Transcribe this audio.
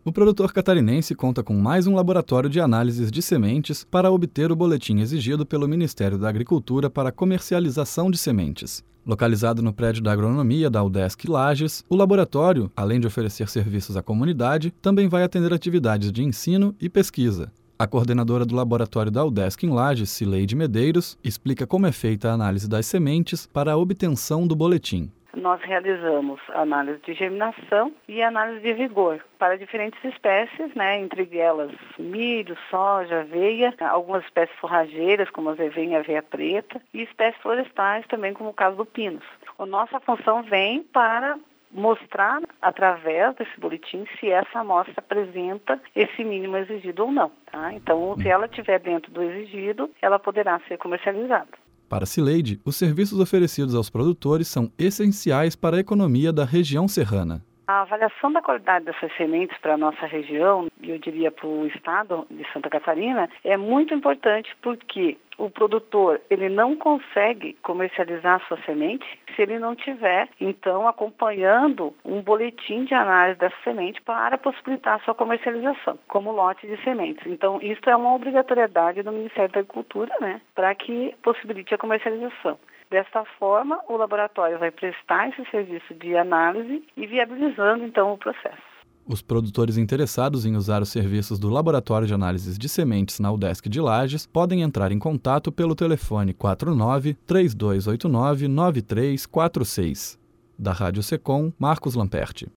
O produtor catarinense conta com mais um laboratório de análises de sementes para obter o boletim exigido pelo Ministério da Agricultura para comercialização de sementes. Localizado no prédio da agronomia da UDESC Lages, o laboratório, além de oferecer serviços à comunidade, também vai atender atividades de ensino e pesquisa. A coordenadora do laboratório da UDESC em Lages, Cileide Medeiros, explica como é feita a análise das sementes para a obtenção do boletim. Nós realizamos análise de germinação e análise de vigor para diferentes espécies, entre elas milho, soja, aveia, algumas espécies forrageiras, como a aveia e a aveia preta, e espécies florestais também, como o caso do pinus. A nossa função vem para mostrar, através desse boletim, se essa amostra apresenta esse mínimo exigido ou não. Então, se ela estiver dentro do exigido, ela poderá ser comercializada. Para Cileide, os serviços oferecidos aos produtores são essenciais para a economia da região serrana. A avaliação da qualidade dessas sementes para a nossa região, e eu diria para o estado de Santa Catarina, é muito importante porque o produtor ele não consegue comercializar a sua semente se ele não tiver, então, acompanhando um boletim de análise dessa semente para possibilitar a sua comercialização, como lote de sementes. Então, isso é uma obrigatoriedade do Ministério da Agricultura, para que possibilite a comercialização. Desta forma, o laboratório vai prestar esse serviço de análise e viabilizando, então, o processo. Os produtores interessados em usar os serviços do Laboratório de Análises de Sementes na UDESC de Lages podem entrar em contato pelo telefone 49-3289-9346. Da Rádio Secom, Marcos Lamperti.